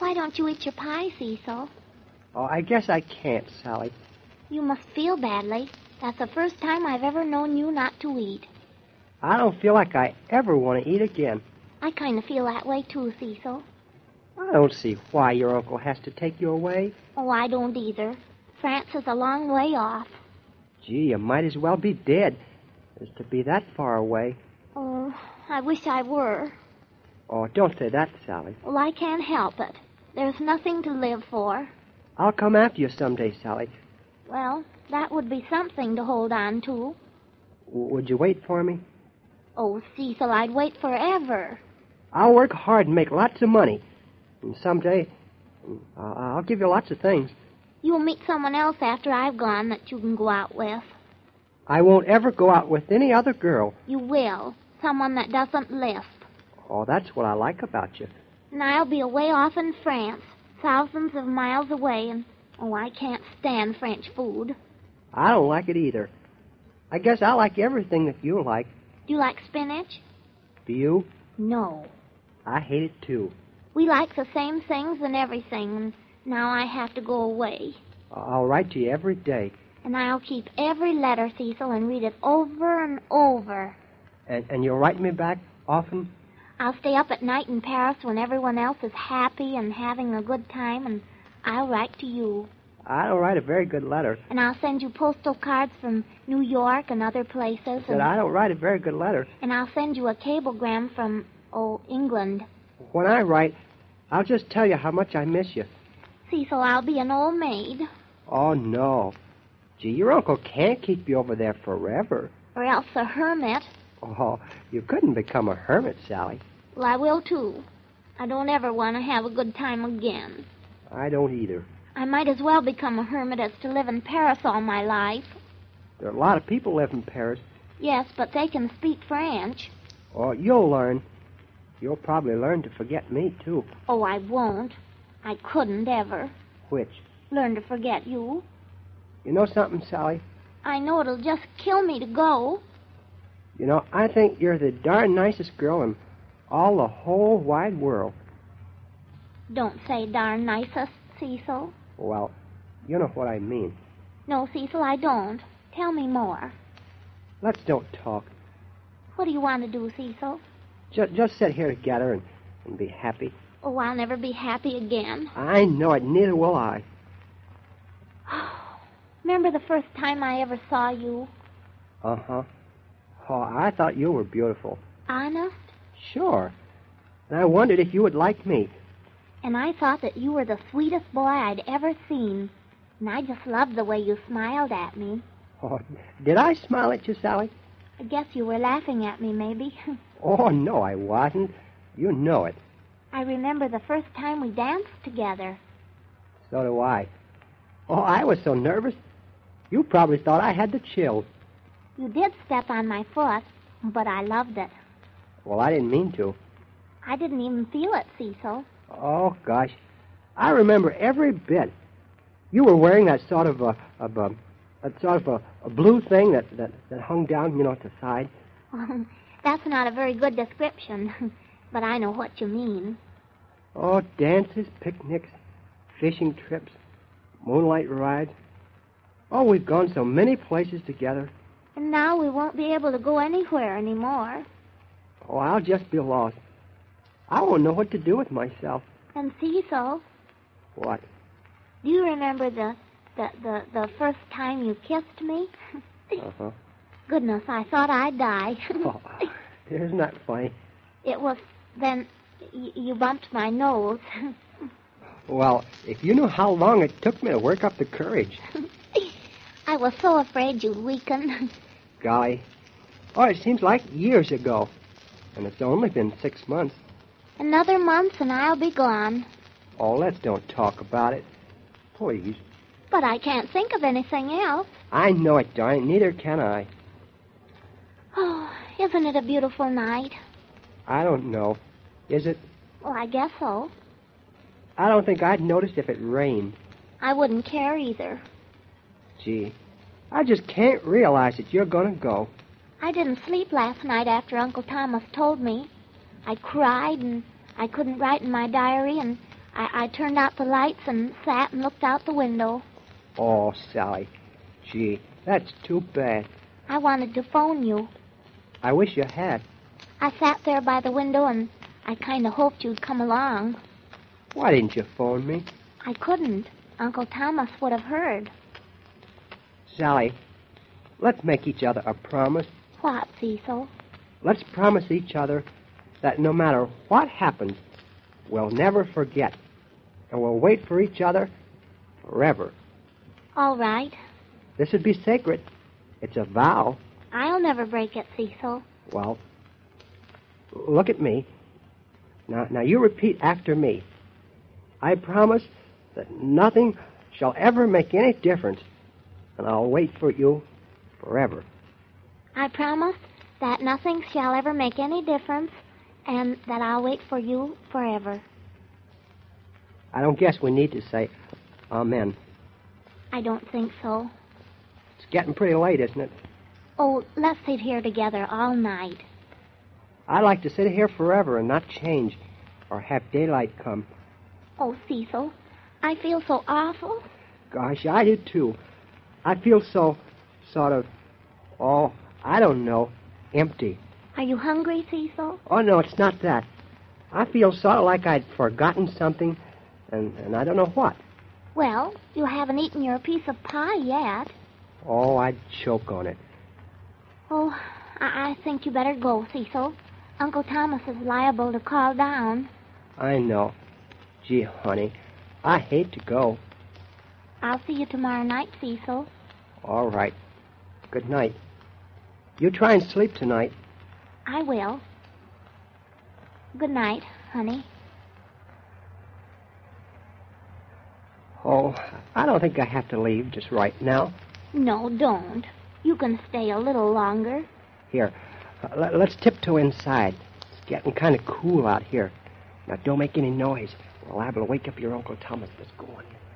Why don't you eat your pie, Cecil? Oh, I guess I can't, Sally. You must feel badly. That's the first time I've ever known you not to eat. I don't feel like I ever want to eat again. I kind of feel that way, too, Cecil. I don't see why your uncle has to take you away. Oh, I don't either. France is a long way off. Gee, you might as well be dead as to be that far away. Oh, I wish I were. Oh, don't say that, Sally. Well, I can't help it. There's nothing to live for. I'll come after you someday, Sally. Well, that would be something to hold on to. Would you wait for me? Oh, Cecil, I'd wait forever. I'll work hard and make lots of money. And someday, I'll give you lots of things. You'll meet someone else after I've gone that you can go out with. I won't ever go out with any other girl. You will. Someone that doesn't lisp. Oh, that's what I like about you. And I'll be away off in France, thousands of miles away, and, I can't stand French food. I don't like it either. I guess I like everything that you like. Do you like spinach? Do you? No. I hate it, too. We like the same things and everything, and now I have to go away. I'll write to you every day. And I'll keep every letter, Cecil, and read it over and over. And you'll write me back often? I'll stay up at night in Paris when everyone else is happy and having a good time, and I'll write to you. I don't write a very good letter. And I'll send you postal cards from New York and other places. But I don't write a very good letter. And I'll send you a cablegram from, England. When I write, I'll just tell you how much I miss you. Cecil, I'll be an old maid. Oh, no. Gee, your uncle can't keep you over there forever. Or else a hermit. Oh, you couldn't become a hermit, Sally. Well, I will, too. I don't ever want to have a good time again. I don't either. I might as well become a hermit as to live in Paris all my life. There are a lot of people live in Paris. Yes, but they can speak French. Oh, you'll learn. You'll probably learn to forget me, too. Oh, I won't. I couldn't ever. Which? Learn to forget you. You know something, Sally? I know it'll just kill me to go. You know, I think you're the darn nicest girl in all the whole wide world. Don't say darn nicest, Cecil. Well, you know what I mean. No, Cecil, I don't. Tell me more. Let's don't talk. What do you want to do, Cecil? Just sit here together and be happy. Oh, I'll never be happy again. I know it. Neither will I. Remember the first time I ever saw you? Uh-huh. Oh, I thought you were beautiful. Honest? Sure. And I wondered if you would like me. And I thought that you were the sweetest boy I'd ever seen. And I just loved the way you smiled at me. Oh, did I smile at you, Sally? I guess you were laughing at me, maybe. Oh, no, I wasn't. You know it. I remember the first time we danced together. So do I. Oh, I was so nervous. You probably thought I had the chills. You did step on my foot, but I loved it. Well, I didn't mean to. I didn't even feel it, Cecil. Oh, gosh. I remember every bit. You were wearing that sort of a blue thing that hung down, at the side. That's not a very good description, but I know what you mean. Oh, dances, picnics, fishing trips, moonlight rides. Oh, we've gone so many places together. And now we won't be able to go anywhere anymore. Oh, I'll just be lost. I won't know what to do with myself. And Cecil. What? Do you remember the first time you kissed me? Uh-huh. Goodness, I thought I'd die. Oh, isn't that funny? It was then you bumped my nose. Well, if you knew how long it took me to work up the courage. I was so afraid you'd weaken. Golly. Oh, it seems like years ago. And it's only been 6 months. Another month and I'll be gone. Oh, let's don't talk about it. Please. But I can't think of anything else. I know it, darling. Neither can I. Oh, isn't it a beautiful night? I don't know. Is it? Well, I guess so. I don't think I'd notice if it rained. I wouldn't care either. Gee, I just can't realize that you're going to go. I didn't sleep last night after Uncle Thomas told me. I cried, and I couldn't write in my diary, and I turned out the lights and sat and looked out the window. Oh, Sally. Gee, that's too bad. I wanted to phone you. I wish you had. I sat there by the window and I kind of hoped you'd come along. Why didn't you phone me? I couldn't. Uncle Thomas would have heard. Sally, let's make each other a promise. What, Cecil? Let's promise each other that no matter what happens, we'll never forget. And we'll wait for each other forever. All right. This would be sacred. It's a vow. I'll never break it, Cecil. Well, look at me. Now you repeat after me. I promise that nothing shall ever make any difference, and I'll wait for you forever. I promise that nothing shall ever make any difference, and that I'll wait for you forever. I don't guess we need to say amen. I don't think so. It's getting pretty late, isn't it? Oh, let's sit here together all night. I'd like to sit here forever and not change or have daylight come. Oh, Cecil, I feel so awful. Gosh, I do too. I feel so, sort of, I don't know, empty. Are you hungry, Cecil? Oh, no, it's not that. I feel sort of like I'd forgotten something, and I don't know what. Well, you haven't eaten your piece of pie yet. Oh, I'd choke on it. Oh, I think you better go, Cecil. Uncle Thomas is liable to call down. I know. Gee, honey, I hate to go. I'll see you tomorrow night, Cecil. All right. Good night. You try and sleep tonight. I will. Good night, honey. Oh, I don't think I have to leave just right now. No, don't. You can stay a little longer. Here, let's tiptoe inside. It's getting kind of cool out here. Now, don't make any noise. We're liable to wake up your Uncle Thomas. Let's go on.